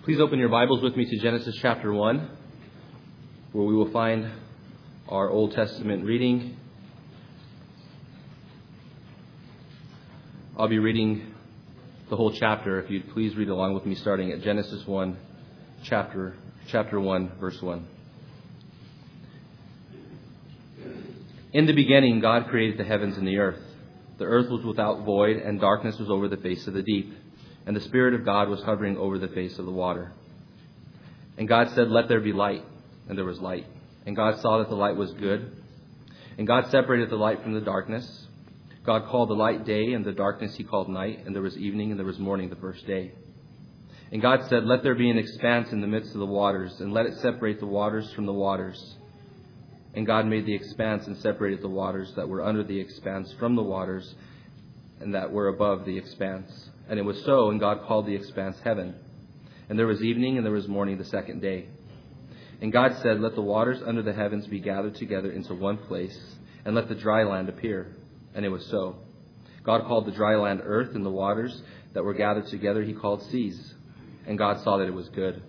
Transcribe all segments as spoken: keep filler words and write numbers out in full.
Please open your Bibles with me to Genesis chapter one, where we will find our Old Testament reading. I'll be reading the whole chapter. If you'd please read along with me, starting at Genesis one, chapter chapter one, verse one. In the beginning, God created the heavens and the earth. The earth was without void, and darkness was over the face of the deep. And the Spirit of God was hovering over the face of the water. And God said, "Let there be light." And there was light. And God saw that the light was good. And God separated the light from the darkness. God called the light day, and the darkness he called night. And there was evening, and there was morning the first day. And God said, "Let there be an expanse in the midst of the waters, and let it separate the waters from the waters." And God made the expanse and separated the waters that were under the expanse from the waters and that were above the expanse. And it was so, and God called the expanse heaven. And there was evening, and there was morning the second day. And God said, "Let the waters under the heavens be gathered together into one place, and let the dry land appear." And it was so. God called the dry land earth, and the waters that were gathered together he called seas. And God saw that it was good.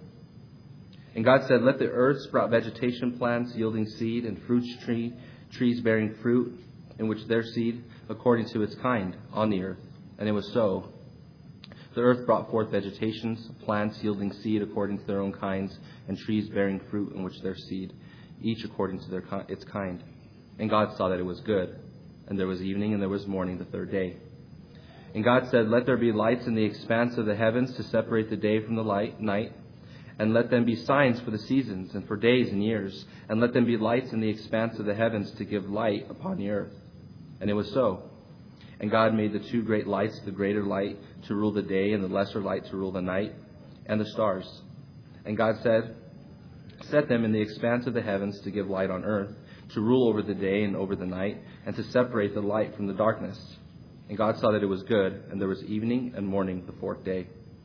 And God said, "Let the earth sprout vegetation plants yielding seed, and fruit tree, trees bearing fruit, in which their seed according to its kind on the earth." And it was so. The earth brought forth vegetations, plants yielding seed according to their own kinds, and trees bearing fruit in which their seed, each according to their its kind. And God saw that it was good. And there was evening, and there was morning the third day. And God said, "Let there be lights in the expanse of the heavens to separate the day from the light, night, and let them be signs for the seasons and for days and years, and let them be lights in the expanse of the heavens to give light upon the earth." And it was so. And God made the two great lights, the greater light to rule the day, and the lesser light to rule the night, and the stars. And God said, "Set them in the expanse of the heavens to give light on earth, to rule over the day and over the night, and to separate the light from the darkness." And God saw that it was good, and there was evening and morning the fourth day.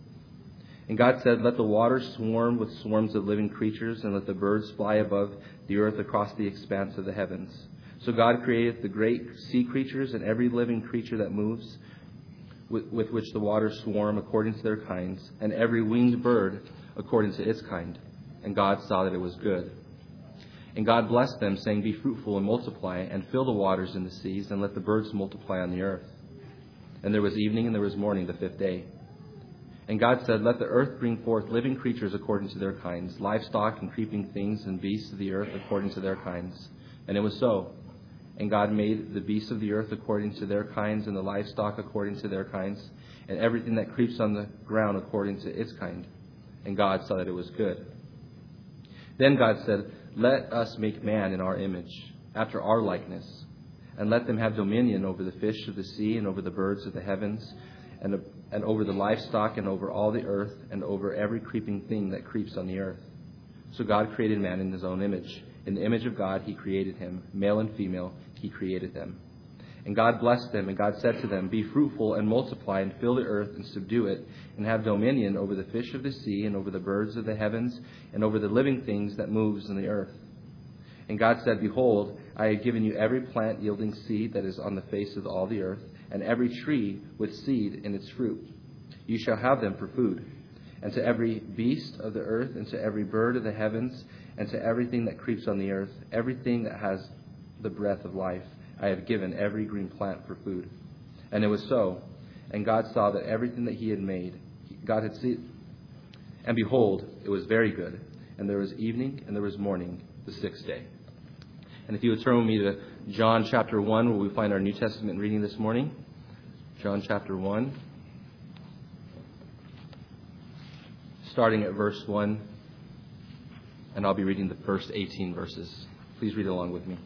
And God said, "Let the waters swarm with swarms of living creatures, and let the birds fly above the earth across the expanse of the heavens." So God created the great sea creatures and every living creature that moves, with, with which the waters swarm according to their kinds, and every winged bird according to its kind. And God saw that it was good. And God blessed them, saying, "Be fruitful and multiply, and fill the waters in the seas, and let the birds multiply on the earth." And there was evening, and there was morning the fifth day. And God said, "Let the earth bring forth living creatures according to their kinds, livestock and creeping things and beasts of the earth according to their kinds." And it was so. And God made the beasts of the earth according to their kinds, and the livestock according to their kinds, and everything that creeps on the ground according to its kind. And God saw that it was good. Then God said, "Let us make man in our image, after our likeness, and let them have dominion over the fish of the sea, and over the birds of the heavens, and, and over the livestock, and over all the earth, and over every creeping thing that creeps on the earth." So God created man in his own image. In the image of God he created him. Male and female he created them. And God blessed them, and God said to them, "Be fruitful and multiply, and fill the earth and subdue it, and have dominion over the fish of the sea, and over the birds of the heavens, and over the living things that moves in the earth." And God said, "Behold, I have given you every plant yielding seed that is on the face of all the earth, and every tree with seed in its fruit. You shall have them for food. And to every beast of the earth, and to every bird of the heavens, and to everything that creeps on the earth, everything that has the breath of life, I have given every green plant for food." And it was so. And God saw that everything that he had made, God had seen. And behold, it was very good. And there was evening, and there was morning, the sixth day. And if you would turn with me to John chapter one, where we find our New Testament reading this morning. John chapter one. Starting at verse one. And I'll be reading the first eighteen verses. Please read along with me.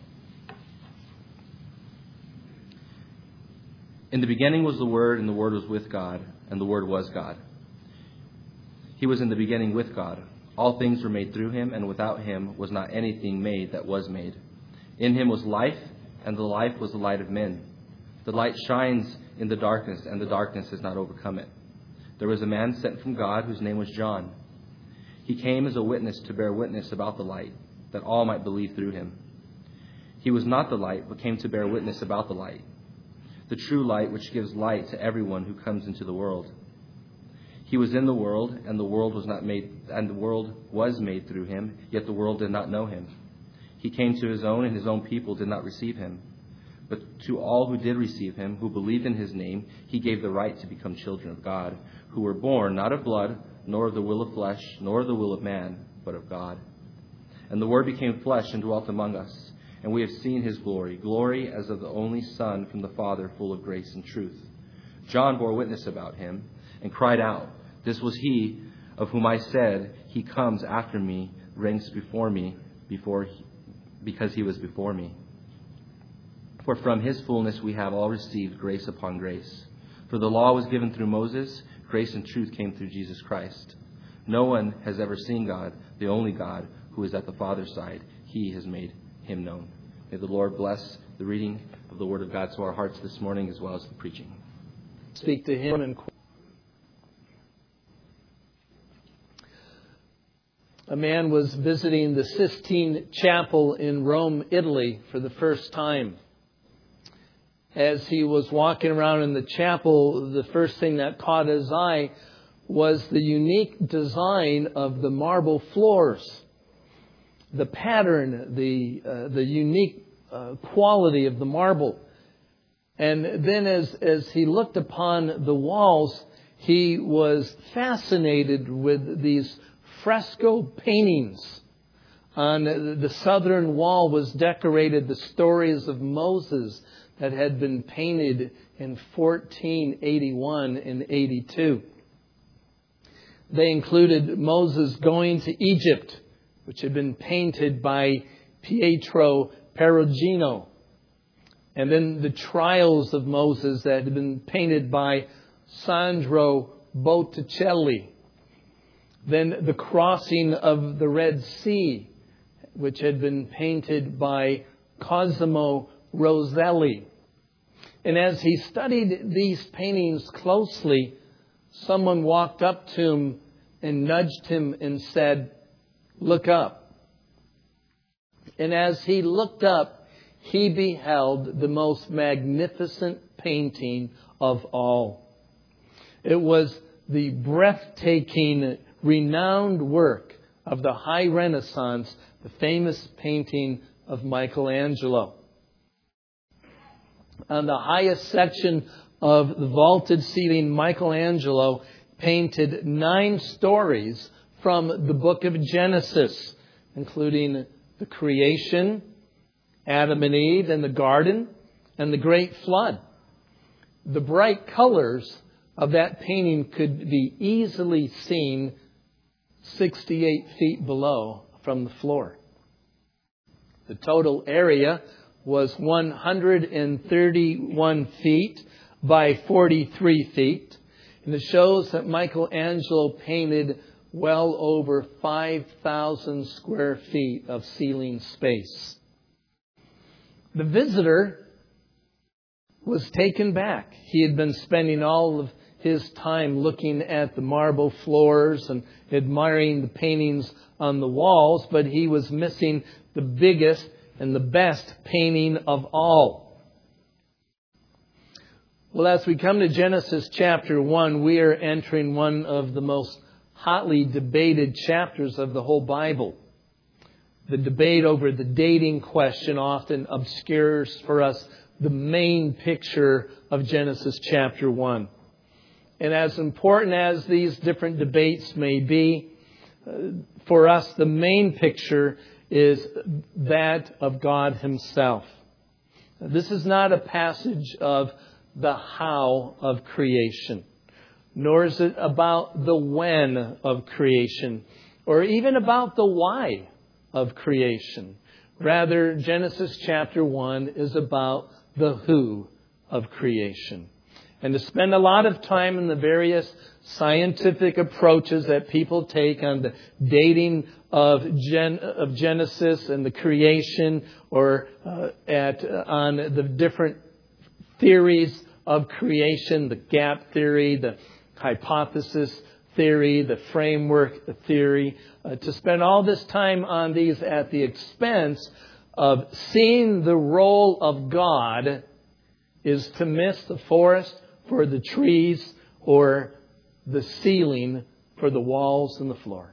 "In the beginning was the Word, and the Word was with God, and the Word was God. He was in the beginning with God. All things were made through him, and without him was not anything made that was made. In him was life, and the life was the light of men. The light shines in the darkness, and the darkness has not overcome it. There was a man sent from God whose name was John. He came as a witness to bear witness about the light, that all might believe through him. He was not the light, but came to bear witness about the light, the true light which gives light to everyone who comes into the world. He was in the world, and the world was not made, and the world was made through him, yet the world did not know him. He came to his own, and his own people did not receive him. But to all who did receive him, who believed in his name, he gave the right to become children of God, who were born not of blood, nor of the will of flesh, nor of the will of man, but of God. And the Word became flesh and dwelt among us, and we have seen his glory, glory as of the only Son from the Father, full of grace and truth. John bore witness about him, and cried out, "This was he of whom I said, he comes after me, ranks before me, before he, because he was before me." For from his fullness we have all received grace upon grace. For the law was given through Moses, grace and truth came through Jesus Christ. No one has ever seen God, the only God, who is at the Father's side. He has made him known. May the Lord bless the reading of the Word of God to our hearts this morning, as well as the preaching. Speak to him and a man was visiting the Sistine Chapel in Rome, Italy for the first time. As he was walking around in the chapel, the first thing that caught his eye was the unique design of the marble floors. The pattern, the uh, the unique uh, quality of the marble. And then as, as he looked upon the walls, he was fascinated with these fresco paintings. On the southern wall was decorated the stories of Moses that had been painted in fourteen eighty-one and eighty-two. They included Moses going to Egypt, which had been painted by Pietro Perugino. And then the trials of Moses that had been painted by Sandro Botticelli. Then the crossing of the Red Sea, which had been painted by Cosimo Rosselli. And as he studied these paintings closely, someone walked up to him and nudged him and said, "Look up." And as he looked up, he beheld the most magnificent painting of all. It was the breathtaking, renowned work of the High Renaissance, the famous painting of Michelangelo. On the highest section of the vaulted ceiling, Michelangelo painted nine stories from the book of Genesis, including the creation, Adam and Eve in the garden, and the great flood. The bright colors of that painting could be easily seen sixty-eight feet below from the floor. The total area was one hundred thirty-one feet by forty-three feet. And it shows that Michelangelo painted well over five thousand square feet of ceiling space. The visitor was taken back. He had been spending all of his time looking at the marble floors and admiring the paintings on the walls, but he was missing the biggest and the best painting of all. Well, as we come to Genesis chapter one, we are entering one of the most hotly debated chapters of the whole Bible. The debate over the dating question often obscures for us the main picture of Genesis chapter one. And as important as these different debates may be, uh, for us the main picture is that of God Himself. This is not a passage of the how of creation, nor is it about the when of creation, or even about the why of creation. Rather, Genesis chapter one is about the who of creation. And to spend a lot of time in the various scientific approaches that people take on the dating of, Gen, of Genesis and the creation, or uh, at uh, on the different theories of creation, the gap theory, the hypothesis theory, the framework theory, uh, to spend all this time on these at the expense of seeing the role of God is to miss the forest for the trees or the ceiling for the walls and the floor.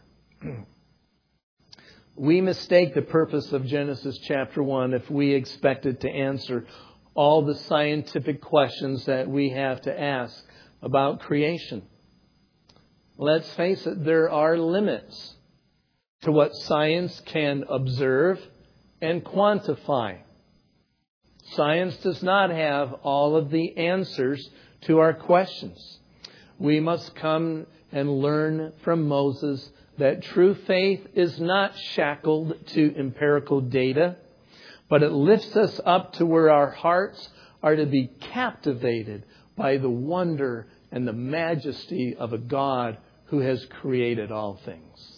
We mistake the purpose of Genesis chapter one if we expect it to answer all the scientific questions that we have to ask about creation. Let's face it, there are limits to what science can observe and quantify. Science does not have all of the answers to our questions. We must come and learn from Moses that true faith is not shackled to empirical data, but it lifts us up to where our hearts are to be captivated by the wonder and the majesty of a God who has created all things.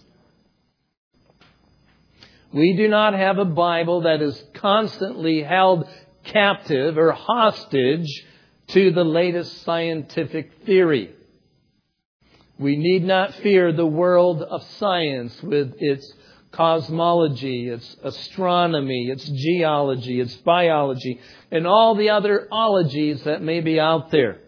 We do not have a Bible that is constantly held captive or hostage to the latest scientific theory. We need not fear the world of science with its cosmology, its astronomy, its geology, its biology, and all the other ologies that may be out there.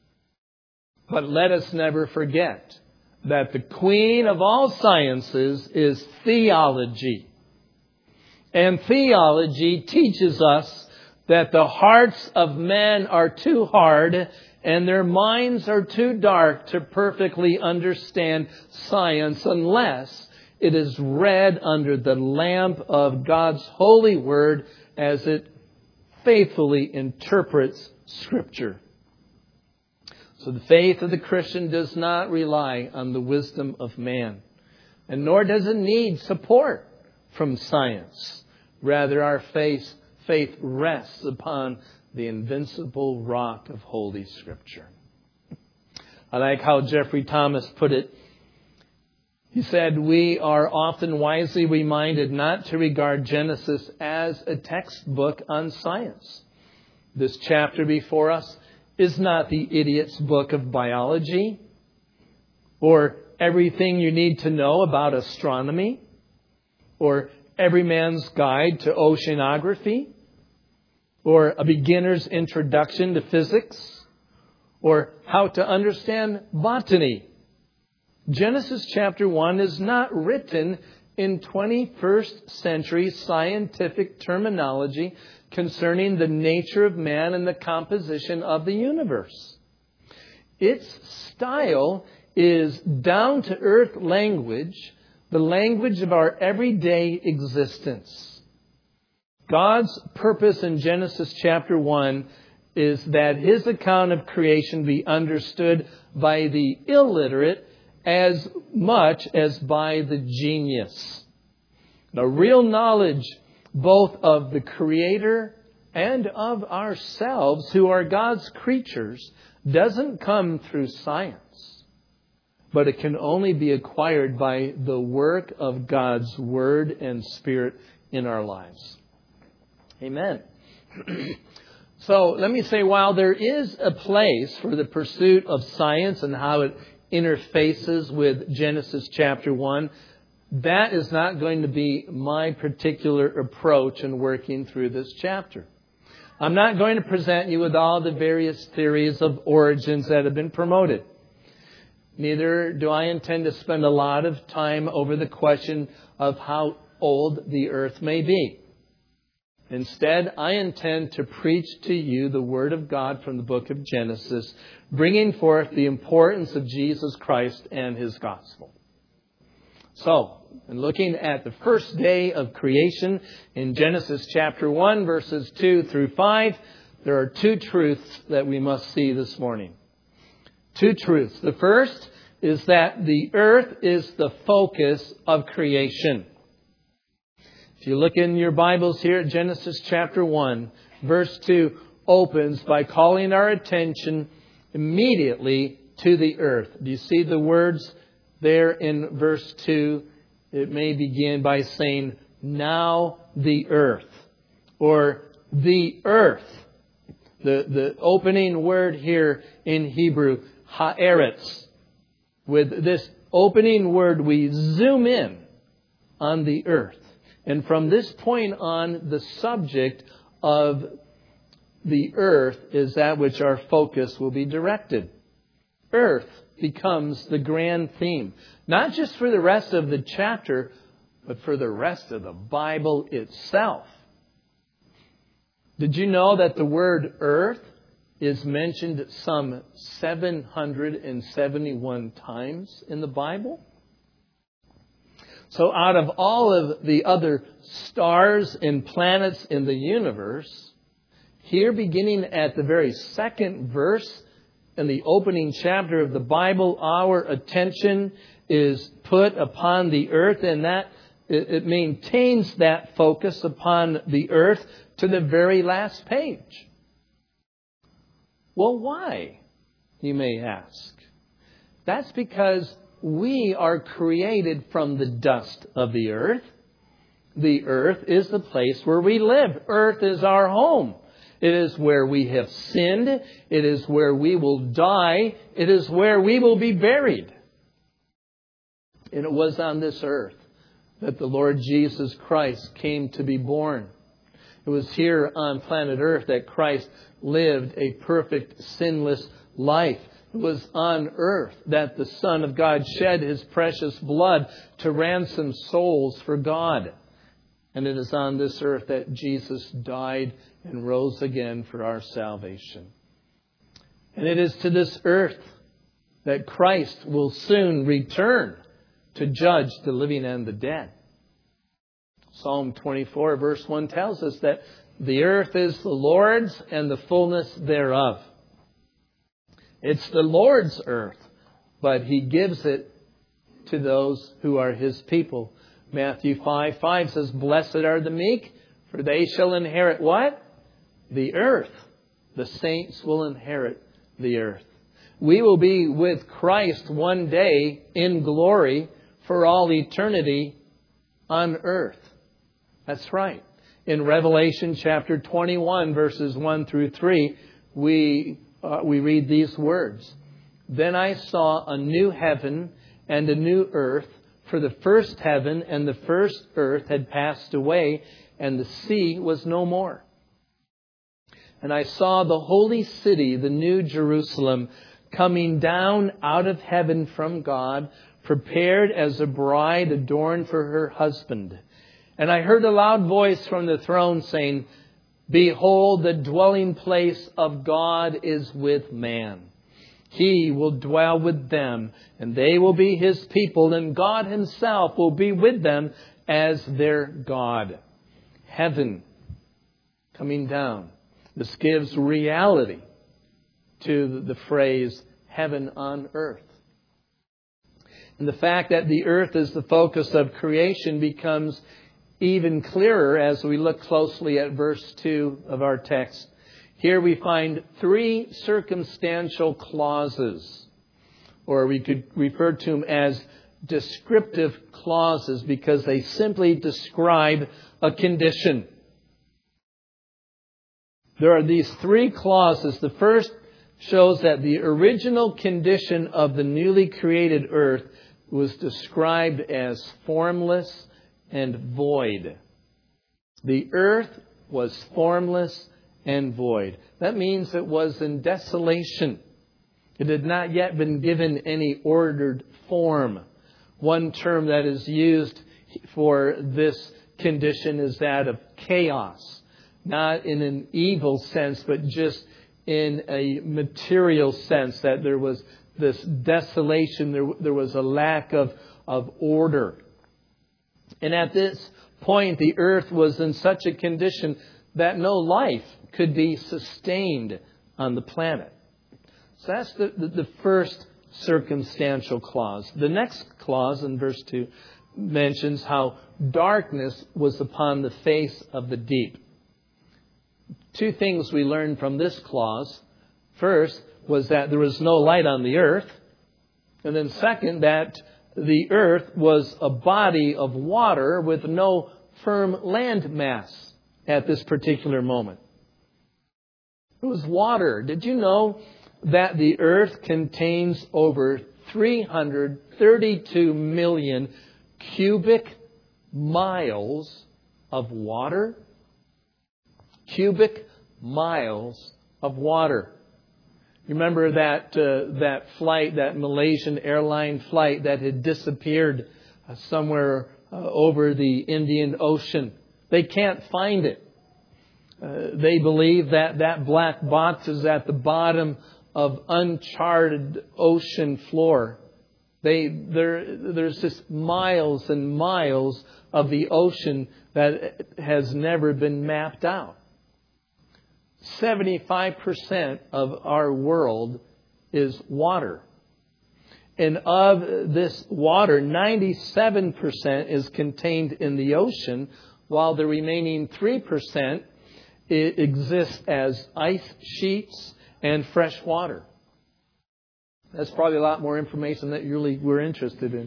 But let us never forget that the queen of all sciences is theology. And theology teaches us that the hearts of men are too hard and their minds are too dark to perfectly understand science unless it is read under the lamp of God's holy word as it faithfully interprets Scripture. So the faith of the Christian does not rely on the wisdom of man, and nor does it need support from science. Rather, our faith, faith rests upon the invincible rock of Holy Scripture. I like how Jeffrey Thomas put it. He said, we are often wisely reminded not to regard Genesis as a textbook on science. This chapter before us is not the idiot's book of biology or everything you need to know about astronomy or every man's guide to oceanography or a beginner's introduction to physics or how to understand botany. Genesis chapter one is not written in twenty-first century scientific terminology concerning the nature of man and the composition of the universe. Its style is down-to-earth language, the language of our everyday existence. God's purpose in Genesis chapter one is that His account of creation be understood by the illiterate as much as by the genius. Now, real knowledge both of the Creator and of ourselves, who are God's creatures, doesn't come through science, but it can only be acquired by the work of God's Word and Spirit in our lives. Amen. So let me say, while there is a place for the pursuit of science and how it interfaces with Genesis chapter one, that is not going to be my particular approach in working through this chapter. I'm not going to present you with all the various theories of origins that have been promoted. Neither do I intend to spend a lot of time over the question of how old the earth may be. Instead, I intend to preach to you the Word of God from the book of Genesis, bringing forth the importance of Jesus Christ and His gospel. So, in looking at the first day of creation in Genesis chapter one, verses two through five, there are two truths that we must see this morning. Two truths. The first is that the earth is the focus of creation. If you look in your Bibles here at Genesis chapter one, verse two opens by calling our attention immediately to the earth. Do you see the words there in verse two? It may begin by saying, now the earth, or the earth. The, the opening word here in Hebrew, haaretz. With this opening word, we zoom in on the earth. And from this point on, the subject of the earth is that which our focus will be directed. Earth becomes the grand theme. Not just for the rest of the chapter, but for the rest of the Bible itself. Did you know that the word earth is mentioned some seven hundred seventy-one times in the Bible? So out of all of the other stars and planets in the universe, here beginning at the very second verse in the opening chapter of the Bible, our attention is put upon the earth, and that it maintains that focus upon the earth to the very last page. Well, why, you may ask? That's because we are created from the dust of the earth. The earth is the place where we live. Earth is our home. It is where we have sinned. It is where we will die. It is where we will be buried. And it was on this earth that the Lord Jesus Christ came to be born. It was here on planet Earth that Christ lived a perfect, sinless life. It was on earth that the Son of God shed His precious blood to ransom souls for God. And it is on this earth that Jesus died and rose again for our salvation. And it is to this earth that Christ will soon return to judge the living and the dead. Psalm twenty-four verse one tells us that the earth is the Lord's and the fullness thereof. It's the Lord's earth, but He gives it to those who are His people. Matthew five five says, "Blessed are the meek, for they shall inherit" what? The earth. The saints will inherit the earth. We will be with Christ one day in glory for all eternity on earth. That's right. In Revelation chapter twenty-one, verses one through three, we uh, we read these words. "Then I saw a new heaven and a new earth, for the first heaven and the first earth had passed away, and the sea was no more. And I saw the holy city, the new Jerusalem, coming down out of heaven from God, prepared as a bride adorned for her husband. And I heard a loud voice from the throne saying, 'Behold, the dwelling place of God is with man. He will dwell with them, and they will be His people, and God Himself will be with them as their God.'" Heaven coming down. This gives reality to the phrase heaven on earth. And the fact that the earth is the focus of creation becomes even clearer as we look closely at verse two of our text. Here we find three circumstantial clauses, or we could refer to them as descriptive clauses, because they simply describe a condition. There are these three clauses. The first shows that the original condition of the newly created earth was described as formless and void. The earth was formless and void. That means it was in desolation. It had not yet been given any ordered form. One term that is used for this condition is that of chaos. Not in an evil sense, but just in a material sense, that there was this desolation, there, there was a lack of, of order. And at this point, the earth was in such a condition that no life could be sustained on the planet. So that's the, the, the first circumstantial clause. The next clause in verse two mentions how darkness was upon the face of the deep. Two things we learned from this clause. First was that there was no light on the earth. And then second, that the earth was a body of water with no firm land mass at this particular moment. It was water. Did you know that the earth contains over three hundred thirty-two million cubic miles of water? Cubic miles of water. You remember that uh, that flight, that Malaysian airline flight that had disappeared uh, somewhere uh, over the Indian Ocean. They can't find it. Uh, they believe that that black box is at the bottom of uncharted ocean floor. They there there's just miles and miles of the ocean that has never been mapped out. seventy-five percent of our world is water. And of this water, ninety-seven percent is contained in the ocean, while the remaining three percent exists as ice sheets and fresh water. That's probably a lot more information that you really were interested in.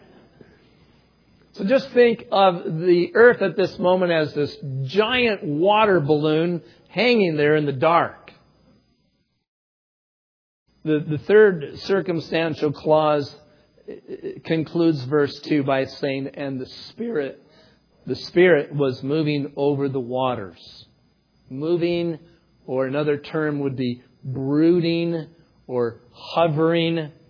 So just think of the earth at this moment as this giant water balloon hanging there in the dark. The, the third circumstantial clause concludes verse two by saying, and the Spirit, the Spirit was moving over the waters. Moving, or another term would be brooding or hovering. Uh,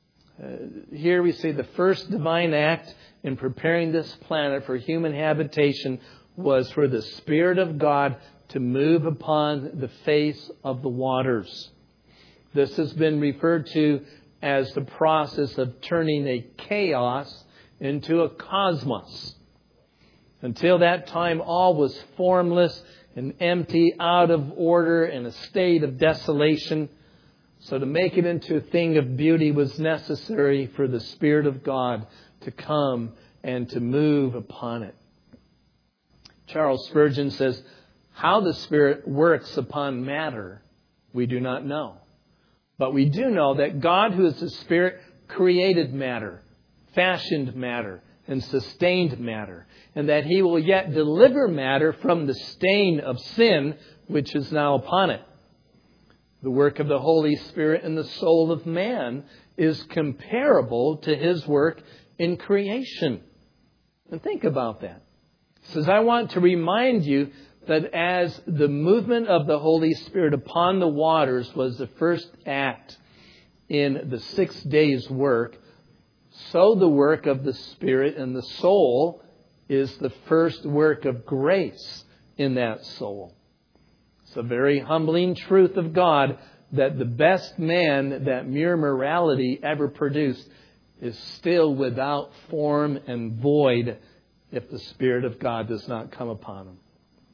here we see the first divine act in preparing this planet for human habitation was for the Spirit of God to move upon the face of the waters. This has been referred to as the process of turning a chaos into a cosmos. Until that time, all was formless and empty, out of order, in a state of desolation. So to make it into a thing of beauty was necessary for the Spirit of God to come and to move upon it. Charles Spurgeon says, how the Spirit works upon matter, we do not know. But we do know that God, who is the Spirit, created matter, fashioned matter, and sustained matter. And that He will yet deliver matter from the stain of sin which is now upon it. The work of the Holy Spirit in the soul of man is comparable to His work in creation. And think about that. He says, I want to remind you that as the movement of the Holy Spirit upon the waters was the first act in the six days' work, so the work of the Spirit in the soul is the first work of grace in that soul. It's a very humbling truth of God that the best man that mere morality ever produced is still without form and void if the Spirit of God does not come upon him.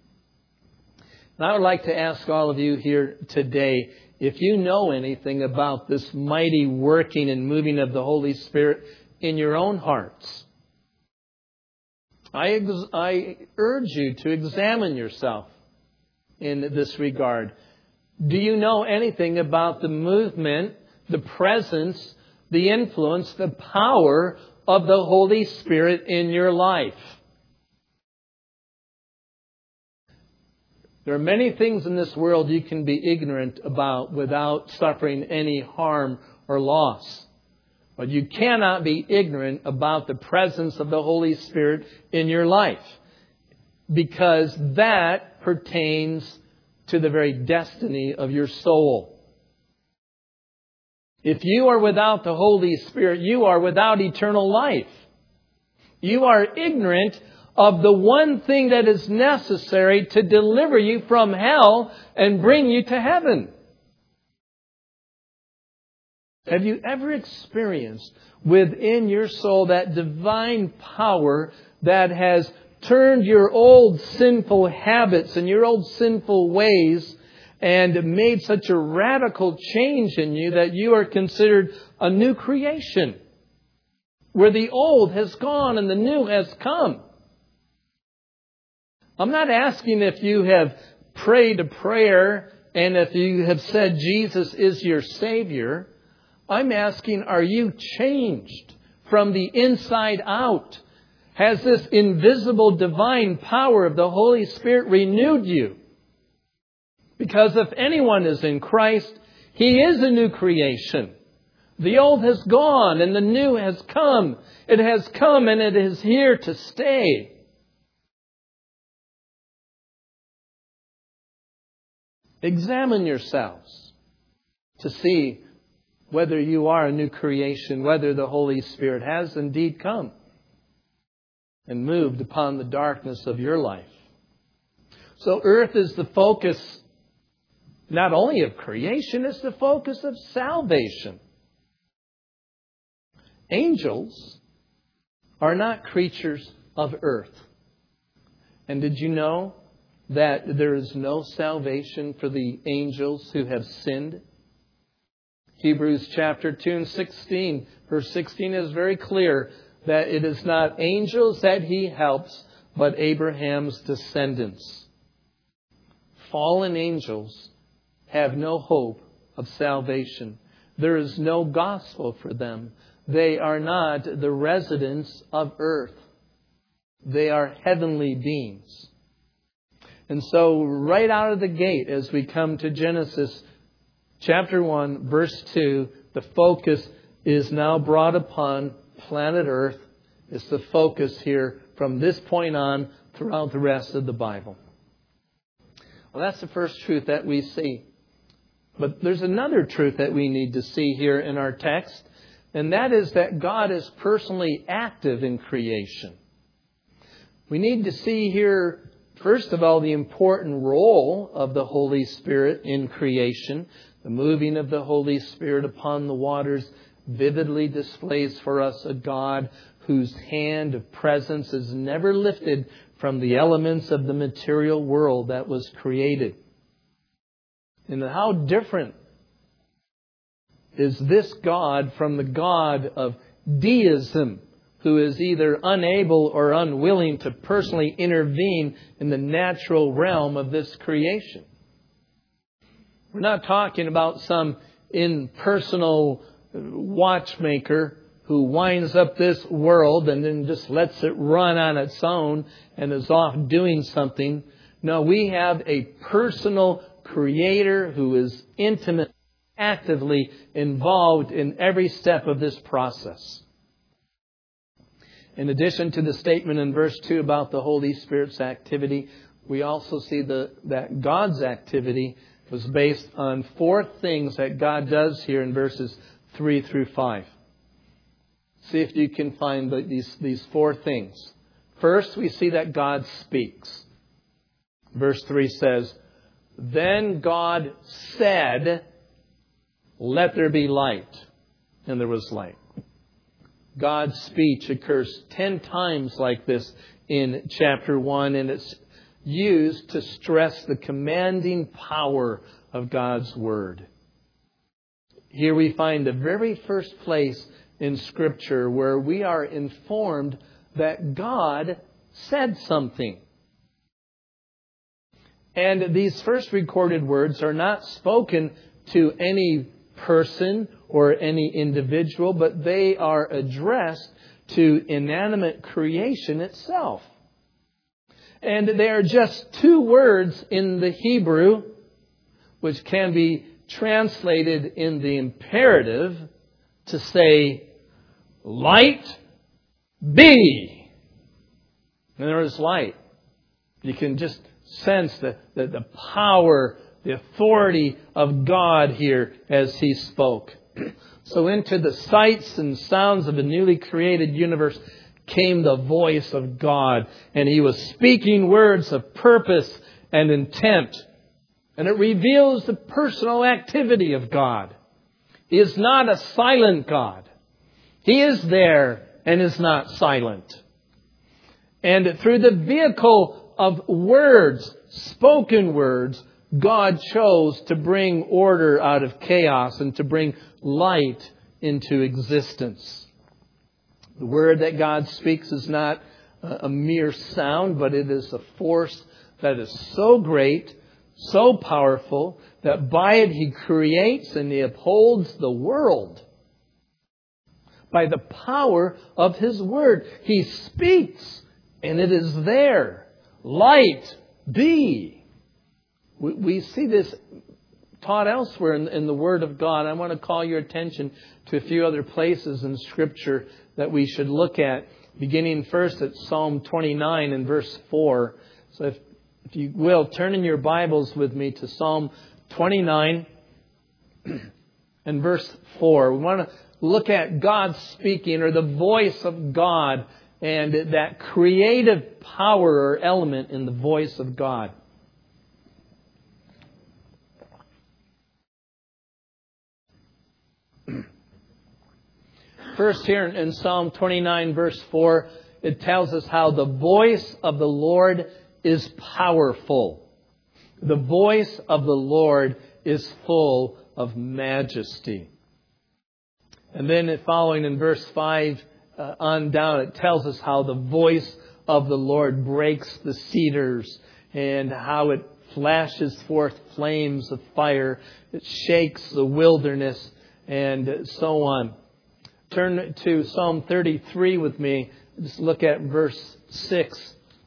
And I would like to ask all of you here today, if you know anything about this mighty working and moving of the Holy Spirit in your own hearts, I, ex- I urge you to examine yourself in this regard. Do you know anything about the movement, the presence, the influence, the power of the Holy Spirit in your life? There are many things in this world you can be ignorant about without suffering any harm or loss. But you cannot be ignorant about the presence of the Holy Spirit in your life, because that pertains to the very destiny of your soul. If you are without the Holy Spirit, you are without eternal life. You are ignorant of the one thing that is necessary to deliver you from hell and bring you to heaven. Have you ever experienced within your soul that divine power that has turned your old sinful habits and your old sinful ways and made such a radical change in you that you are considered a new creation, where the old has gone and the new has come? I'm not asking if you have prayed a prayer and if you have said Jesus is your Savior. I'm asking, are you changed from the inside out? Has this invisible divine power of the Holy Spirit renewed you? Because if anyone is in Christ, he is a new creation. The old has gone and the new has come. It has come and it is here to stay. Examine yourselves. to see whether you are a new creation, whether the Holy Spirit has indeed come and moved upon the darkness of your life. So earth is the focus not only of creation, it's the focus of salvation. Angels are not creatures of earth. And did you know that there is no salvation for the angels who have sinned? Hebrews chapter two and sixteen, verse sixteen is very clear that it is not angels that He helps, but Abraham's descendants. Fallen angels have no hope of salvation. There is no gospel for them. They are not the residents of earth. They are heavenly beings. And so right out of the gate, as we come to Genesis chapter one, verse two, the focus is now brought upon planet Earth. It's the focus here from this point on throughout the rest of the Bible. Well, that's the first truth that we see. But there's another truth that we need to see here in our text, and that is that God is personally active in creation. We need to see here, first of all, the important role of the Holy Spirit in creation. The moving of the Holy Spirit upon the waters vividly displays for us a God whose hand of presence is never lifted from the elements of the material world that was created. And how different is this God from the God of deism, who is either unable or unwilling to personally intervene in the natural realm of this creation? We're not talking about some impersonal watchmaker who winds up this world and then just lets it run on its own and is off doing something. No, we have a personal Creator who is intimate, actively involved in every step of this process. In addition to the statement in verse two about the Holy Spirit's activity, we also see the, that God's activity was based on four things that God does here in verses three through five. See if you can find the, these, these four things. First, we see that God speaks. Verse three says, "Then God said, 'Let there be light.' And there was light." God's speech occurs ten times like this in chapter one, and it's used to stress the commanding power of God's Word. Here we find the very first place in Scripture where we are informed that God said something. And these first recorded words are not spoken to any person or any individual, but they are addressed to inanimate creation itself. And they are just two words in the Hebrew, which can be translated in the imperative to say, "Light be." And there is light. You can just sense the, the, the power, the authority of God here as He spoke. So into the sights and sounds of a newly created universe came the voice of God. And He was speaking words of purpose and intent. And it reveals the personal activity of God. He is not a silent God. He is there and is not silent. And through the vehicle of words, spoken words, God chose to bring order out of chaos and to bring light into existence. The word that God speaks is not a mere sound, but it is a force that is so great, so powerful, that by it He creates and He upholds the world. By the power of His Word, He speaks and it is there. Light be. We, we see this taught elsewhere in, in the Word of God. I want to call your attention to a few other places in Scripture that we should look at, beginning first at Psalm twenty-nine and verse four. So if, if you will, turn in your Bibles with me to Psalm twenty-nine and verse four. We want to look at God speaking, or the voice of God, and that creative power or element in the voice of God. First, here in Psalm twenty-nine, verse four, it tells us how the voice of the Lord is powerful. The voice of the Lord is full of majesty. And then following in verse five uh, on down, it tells us how the voice of the Lord breaks the cedars and how it flashes forth flames of fire. It shakes the wilderness and so on. Turn to Psalm thirty-three with me. Just look at verse six.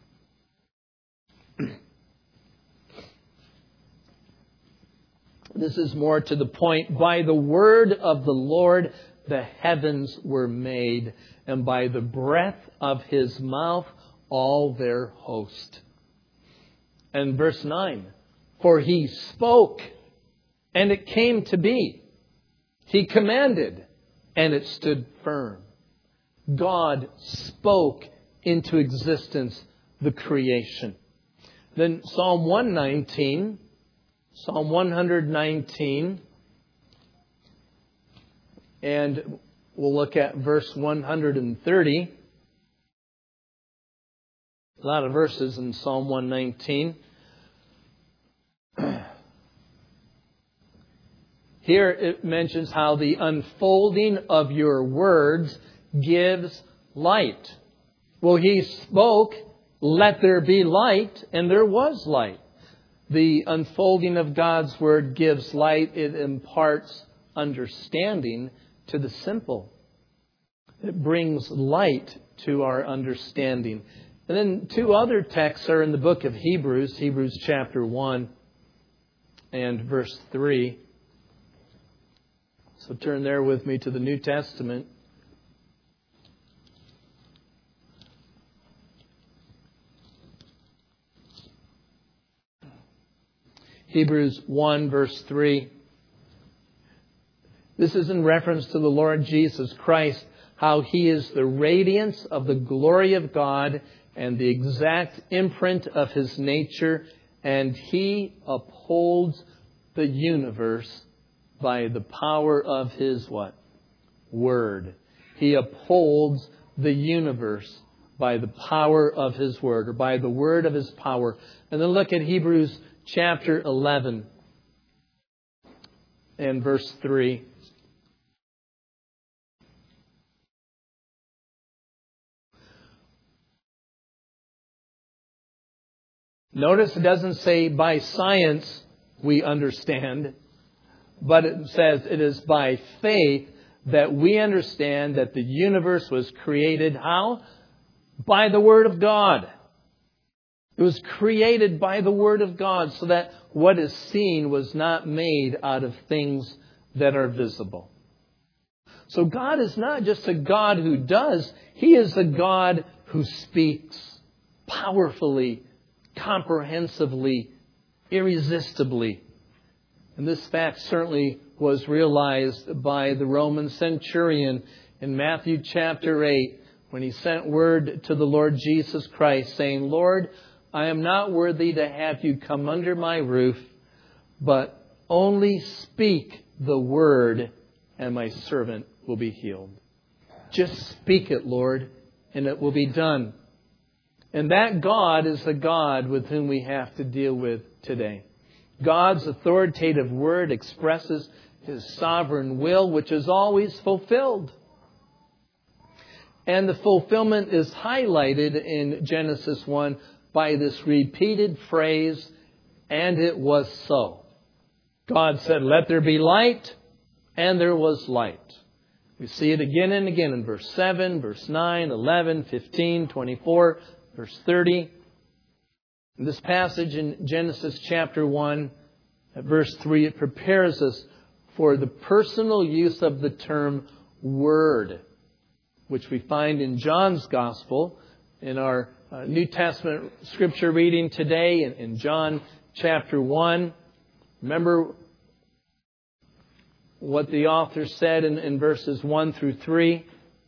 This is more to the point. By the word of the Lord the heavens were made, and by the breath of His mouth all their host. And verse nine. For He spoke, and it came to be. He commanded, and it stood firm. God spoke into existence the creation. Then Psalm one nineteen. Psalm one nineteen. And we'll look at verse one thirty. A lot of verses in Psalm one nineteen. Here it mentions how the unfolding of your words gives light. Well, He spoke, let there be light, and there was light. The unfolding of God's Word gives light. It imparts understanding to the simple. It brings light to our understanding. And then two other texts are in the book of Hebrews, Hebrews chapter one and verse three. So turn there with me to the New Testament. Hebrews one verse three. This is in reference to the Lord Jesus Christ, how He is the radiance of the glory of God and the exact imprint of His nature, and He upholds the universe by the power of His what? Word. He upholds the universe by the power of His Word, or by the word of His power. And then look at Hebrews chapter eleven and verse three. Notice it doesn't say by science we understand, but it says it is by faith that we understand that the universe was created. How? By the Word of God. It was created by the Word of God, so that what is seen was not made out of things that are visible. So God is not just a God who does. He is a God who speaks powerfully, comprehensively, irresistibly. And this fact certainly was realized by the Roman centurion in Matthew chapter eight, when he sent word to the Lord Jesus Christ saying, Lord, I am not worthy to have you come under my roof, but only speak the word and my servant will be healed. Just speak it, Lord, and it will be done. And that God is the God with whom we have to deal with today. God's authoritative word expresses His sovereign will, which is always fulfilled. And the fulfillment is highlighted in Genesis one by this repeated phrase, and it was so. God said, let there be light, and there was light. We see it again and again in verse seven, verse nine, eleven, fifteen, twenty-four, verse thirty. In this passage in Genesis chapter one, at verse three, it prepares us for the personal use of the term word, which we find in John's Gospel, in our uh, New Testament scripture reading today, in, in John chapter one. Remember, what the author said in, in verses one through three.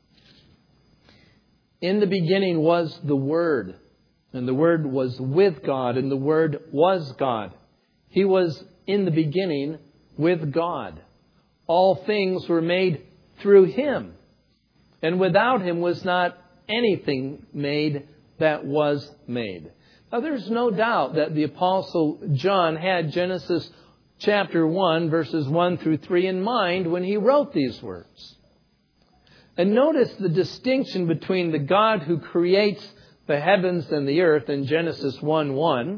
In the beginning was the Word, and the Word was with God, and the Word was God. He was in the beginning with God. All things were made through Him, and without Him was not anything made that was made. Now there's no doubt that the Apostle John had Genesis chapter one, verses one through three in mind when he wrote these words. And notice the distinction between the God who creates the heavens and the earth in Genesis one one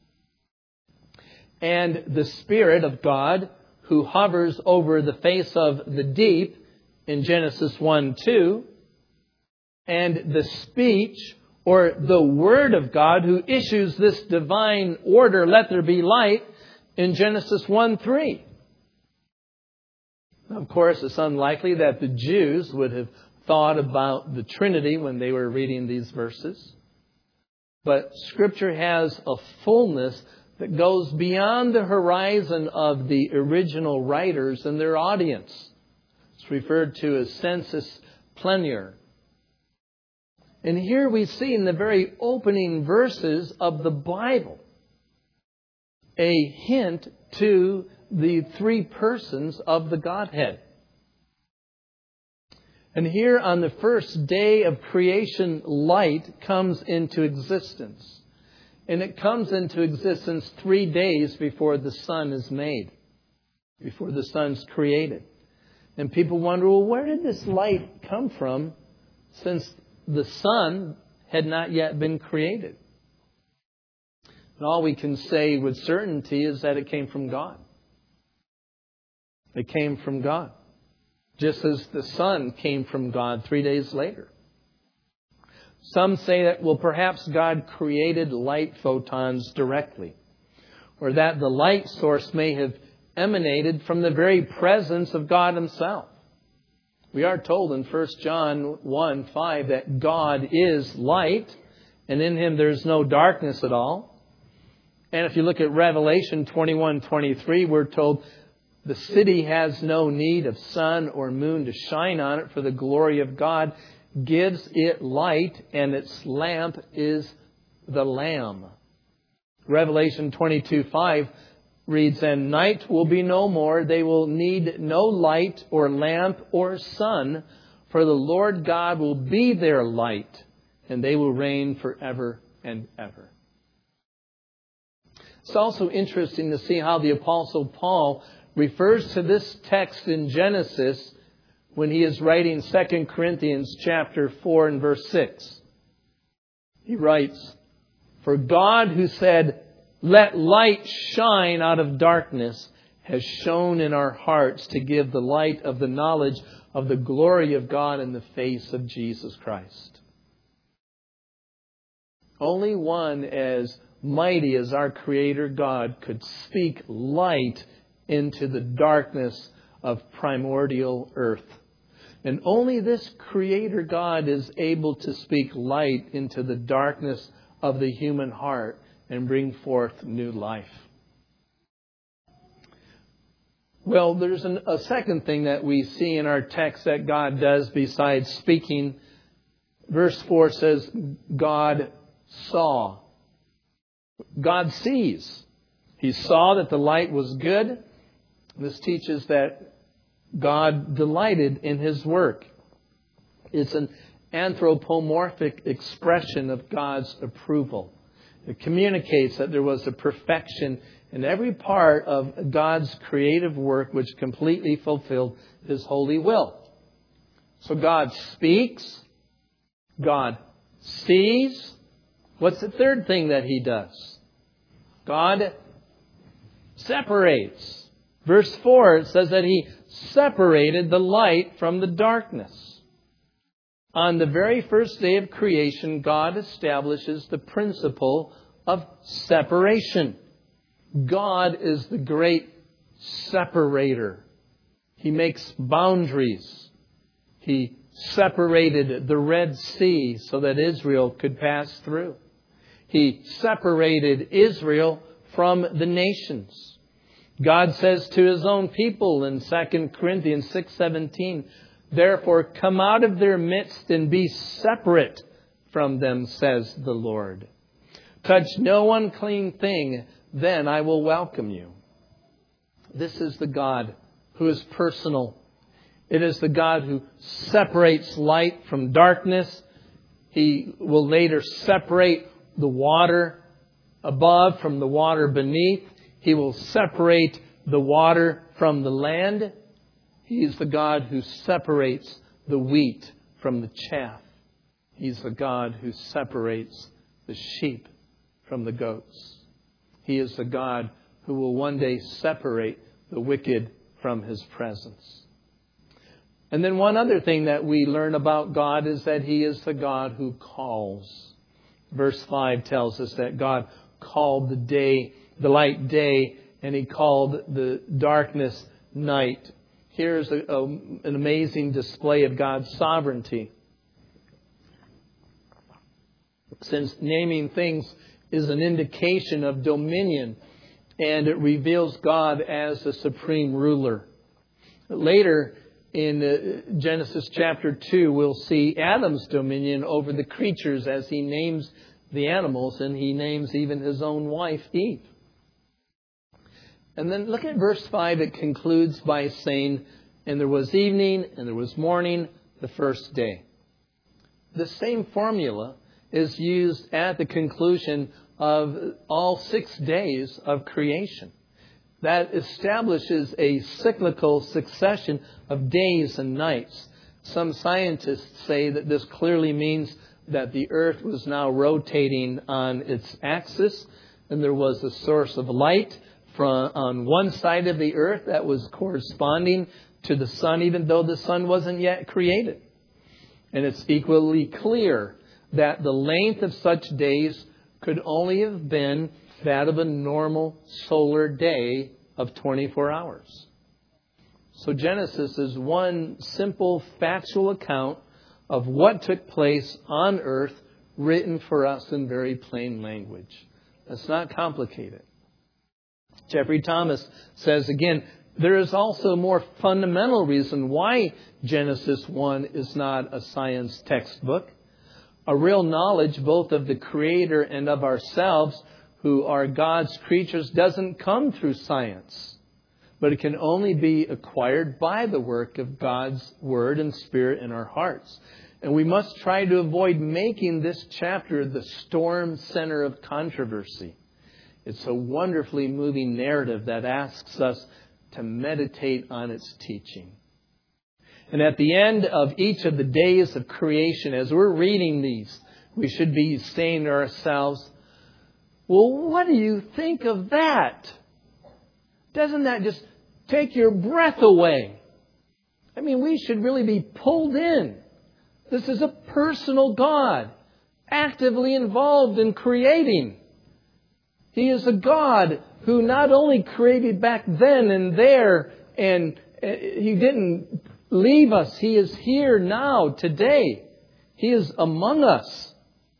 and the Spirit of God who hovers over the face of the deep in Genesis one two, and the speech or the Word of God who issues this divine order, let there be light, in Genesis one three. Of course, it's unlikely that the Jews would have thought about the Trinity when they were reading these verses. But Scripture has a fullness that goes beyond the horizon of the original writers and their audience. It's referred to as sensus plenior. And here we see in the very opening verses of the Bible a hint to the three persons of the Godhead. And here on the first day of creation, light comes into existence. And it comes into existence three days before the sun is made, before the sun's created. And people wonder, well, where did this light come from since the sun had not yet been created? And all we can say with certainty is that it came from God. It came from God. Just as the sun came from God three days later. Some say that, well, perhaps God created light photons directly, or that the light source may have emanated from the very presence of God Himself. We are told in First John one five that God is light, and in Him there is no darkness at all. And if you look at Revelation twenty-one twenty-three, we're told the city has no need of sun or moon to shine on it, for the glory of God gives it light, and its lamp is the Lamb. Revelation twenty-two five reads, and night will be no more. They will need no light or lamp or sun, for the Lord God will be their light, and they will reign forever and ever. It's also interesting to see how the Apostle Paul refers to this text in Genesis when he is writing Second Corinthians chapter four and verse six. He writes, for God who said, let light shine out of darkness, has shone in our hearts to give the light of the knowledge of the glory of God in the face of Jesus Christ. Only one as mighty as our Creator God could speak light into the darkness of primordial earth. And only this Creator God is able to speak light into the darkness of the human heart and bring forth new life. Well, there's an, a second thing that we see in our text that God does besides speaking. Verse four says, God saw. God sees. He saw that the light was good. This teaches that God delighted in His work. It's an anthropomorphic expression of God's approval. It communicates that there was a perfection in every part of God's creative work which completely fulfilled His holy will. So God speaks. God sees. What's the third thing that He does? God separates. Verse four, it says that He separated the light from the darkness. On the very first day of creation, God establishes the principle of separation. God is the great separator. He makes boundaries. He separated the Red Sea so that Israel could pass through. He separated Israel from the nations. God says to His own people in Second Corinthians six seventeen, "Therefore come out of their midst and be separate from them, says the Lord. Touch no unclean thing, then I will welcome you." This is the God who is personal. It is the God who separates light from darkness. He will later separate the water above from the water beneath. He will separate the water from the land. He is the God who separates the wheat from the chaff. He's the God who separates the sheep from the goats. He is the God who will one day separate the wicked from His presence. And then one other thing that we learn about God is that He is the God who calls. Verse five tells us that God called the day, the light day, and He called the darkness night. Here's a, a, an amazing display of God's sovereignty. Since naming things is an indication of dominion, and it reveals God as the supreme ruler. Later in uh, Genesis chapter two, we'll see Adam's dominion over the creatures as he names the animals, and he names even his own wife, Eve. And then look at verse five. It concludes by saying, "And there was evening, and there was morning, the first day." The same formula is used at the conclusion of all six days of creation. That establishes a cyclical succession of days and nights. Some scientists say that this clearly means that the earth was now rotating on its axis, and there was a source of light from on one side of the earth that was corresponding to the sun, even though the sun wasn't yet created. And it's equally clear that the length of such days could only have been that of a normal solar day of twenty-four hours. So Genesis is one simple factual account of what took place on earth, written for us in very plain language. It's not complicated. Jeffrey Thomas says again, there is also a more fundamental reason why Genesis one is not a science textbook. A real knowledge both of the Creator and of ourselves, who are God's creatures, doesn't come through science, but it can only be acquired by the work of God's Word and Spirit in our hearts. And we must try to avoid making this chapter the storm center of controversy. It's a wonderfully moving narrative that asks us to meditate on its teaching. And at the end of each of the days of creation, as we're reading these, we should be saying to ourselves, well, what do you think of that? Doesn't that just take your breath away? I mean, we should really be pulled in. This is a personal God, actively involved in creating. He is a God who not only created back then and there, and He didn't leave us. He is here now, today. He is among us.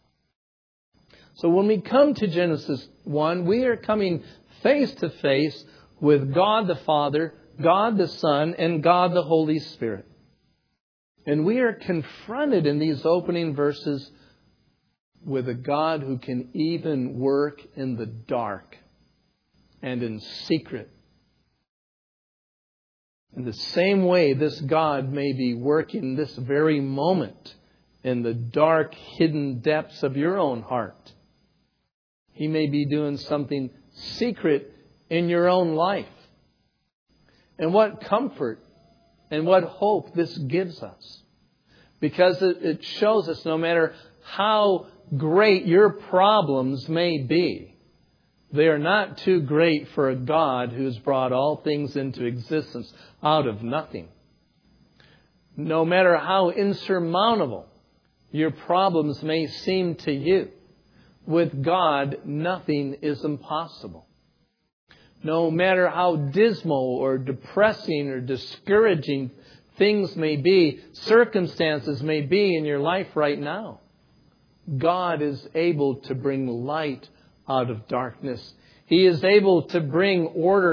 So when we come to Genesis one, we are coming face to face with God the Father, God the Son, and God the Holy Spirit. And we are confronted in these opening verses with a God who can even work in the dark and in secret. In the same way, this God may be working this very moment in the dark, hidden depths of your own heart. He may be doing something secret in your own life. And what comfort and what hope this gives us. Because it shows us no matter how great your problems may be, they are not too great for a God who's brought all things into existence out of nothing. No matter how insurmountable your problems may seem to you, with God, nothing is impossible. No matter how dismal or depressing or discouraging things may be, circumstances may be in your life right now, God is able to bring light out of darkness. He is able to bring order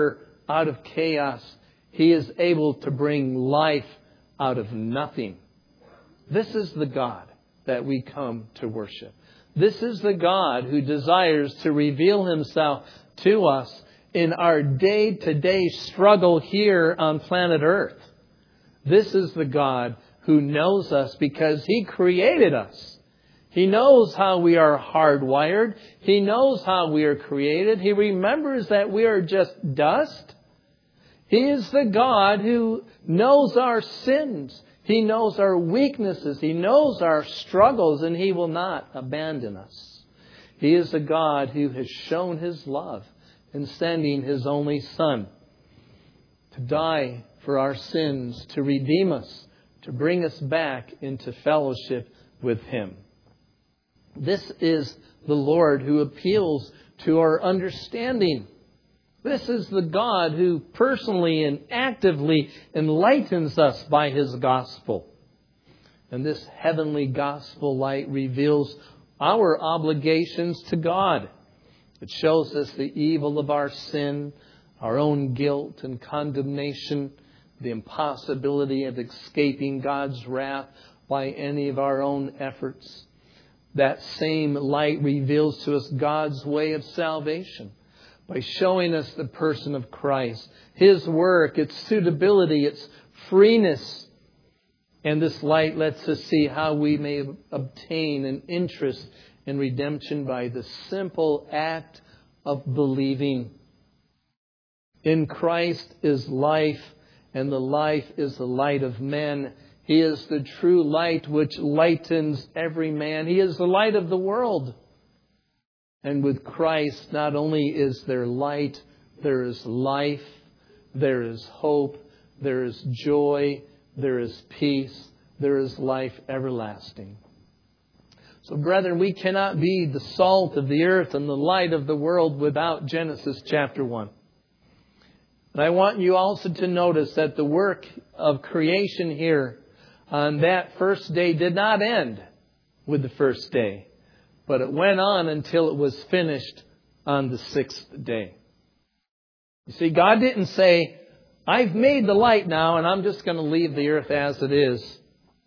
out of chaos. He is able to bring life out of nothing. This is the God that we come to worship. This is the God who desires to reveal Himself to us in our day-to-day struggle here on planet Earth. This is the God who knows us because He created us. He knows how we are hardwired. He knows how we are created. He remembers that we are just dust. He is the God who knows our sins. He knows our weaknesses. He knows our struggles, and He will not abandon us. He is a God who has shown His love in sending His only Son to die for our sins, to redeem us, to bring us back into fellowship with Him. This is the Lord who appeals to our understanding. This is the God who personally and actively enlightens us by His gospel. And this heavenly gospel light reveals our obligations to God. It shows us the evil of our sin, our own guilt and condemnation, the impossibility of escaping God's wrath by any of our own efforts. That same light reveals to us God's way of salvation by showing us the person of Christ, His work, its suitability, its freeness. And this light lets us see how we may obtain an interest in redemption by the simple act of believing. In Christ is life, and the life is the light of men. He is the true light which lightens every man. He is the light of the world. And with Christ, not only is there light, there is life, there is hope, there is joy, there is peace, there is life everlasting. So, brethren, we cannot be the salt of the earth and the light of the world without Genesis chapter one. And I want you also to notice that the work of creation here on that first day did not end with the first day, but it went on until it was finished on the sixth day. You see, God didn't say, I've made the light now and I'm just going to leave the earth as it is.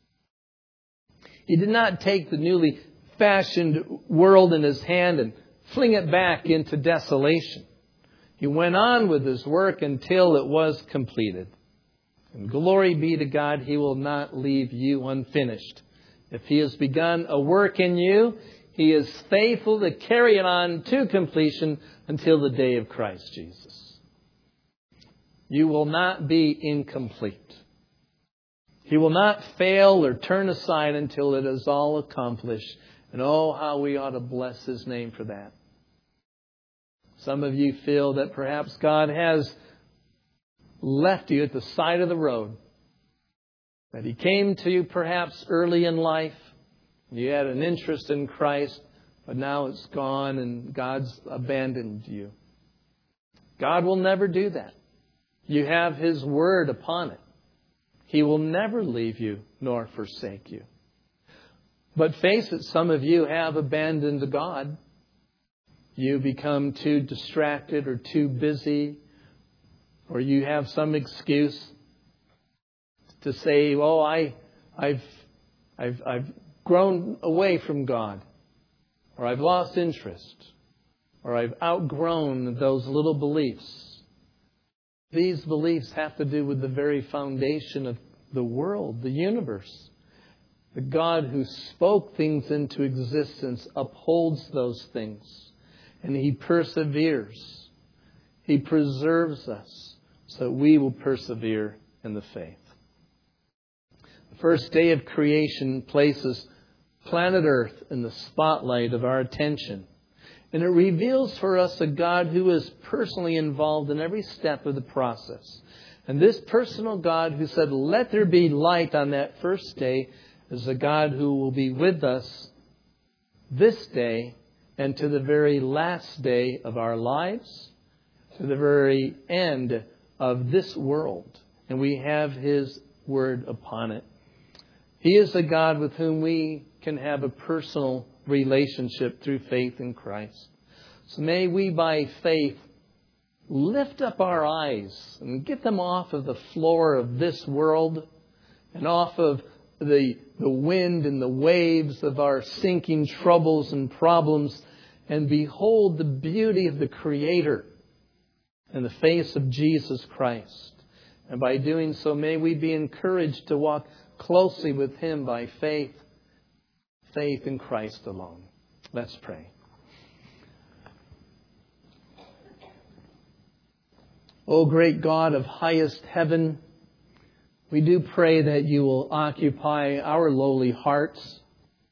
He did not take the newly fashioned world in His hand and fling it back into desolation. He went on with His work until it was completed. And glory be to God, He will not leave you unfinished. If He has begun a work in you, He is faithful to carry it on to completion until the day of Christ Jesus. You will not be incomplete. He will not fail or turn aside until it is all accomplished. And oh, how we ought to bless His name for that. Some of you feel that perhaps God has left you at the side of the road. That He came to you perhaps early in life. You had an interest in Christ, but now it's gone and God's abandoned you. God will never do that. You have His word upon it. He will never leave you nor forsake you. But face it, some of you have abandoned God. You become too distracted or too busy, or you have some excuse to say, "Oh, I, I've, I've, I've grown away from God, or I've lost interest, or I've outgrown those little beliefs." These beliefs have to do with the very foundation of the world, the universe. The God who spoke things into existence upholds those things. And He perseveres. He preserves us so that we will persevere in the faith. The first day of creation places planet Earth in the spotlight of our attention. And it reveals for us a God who is personally involved in every step of the process. And this personal God who said, "Let there be light" on that first day is a God who will be with us this day and to the very last day of our lives, to the very end of this world. And we have His word upon it. He is a God with whom we can have a personal relationship through faith in Christ. So may we by faith lift up our eyes and get them off of the floor of this world and off of the, the wind and the waves of our sinking troubles and problems, and behold the beauty of the Creator in the face of Jesus Christ. And by doing so, may we be encouraged to walk closely with Him by faith, faith in Christ alone. Let's pray. O great God of highest heaven, we do pray that you will occupy our lowly hearts,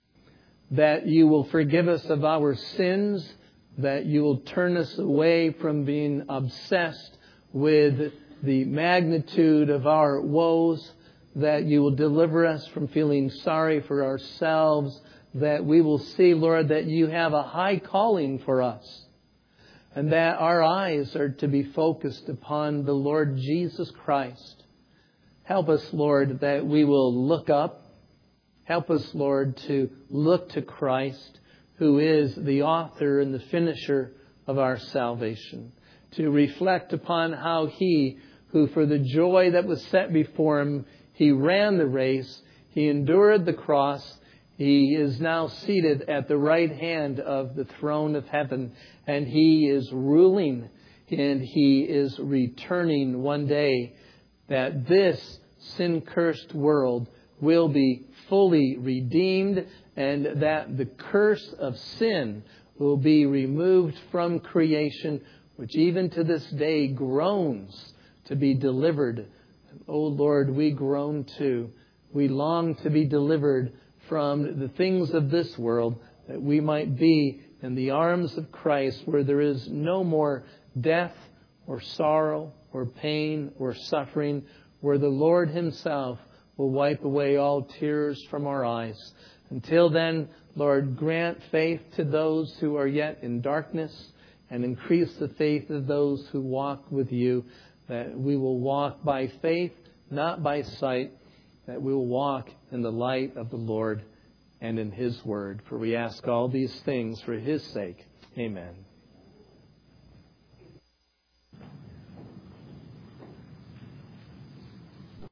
that you will forgive us of our sins, that you will turn us away from being obsessed with the magnitude of our woes, that you will deliver us from feeling sorry for ourselves, that we will see, Lord, that you have a high calling for us, and that our eyes are to be focused upon the Lord Jesus Christ. Help us, Lord, that we will look up. Help us, Lord, to look to Christ, who is the author and the finisher of our salvation. To reflect upon how He, who for the joy that was set before Him, He ran the race, He endured the cross, He is now seated at the right hand of the throne of heaven, and He is ruling, and He is returning one day, that this sin-cursed world will be fully redeemed, and that the curse of sin will be removed from creation, which even to this day groans to be delivered. Oh Lord, we groan too. We long to be delivered from the things of this world, that we might be in the arms of Christ, where there is no more death or sorrow or pain or suffering, where the Lord Himself will wipe away all tears from our eyes. Until then, Lord, grant faith to those who are yet in darkness, and increase the faith of those who walk with you, that we will walk by faith, not by sight, that we will walk in the light of the Lord and in His Word. For we ask all these things for His sake. Amen.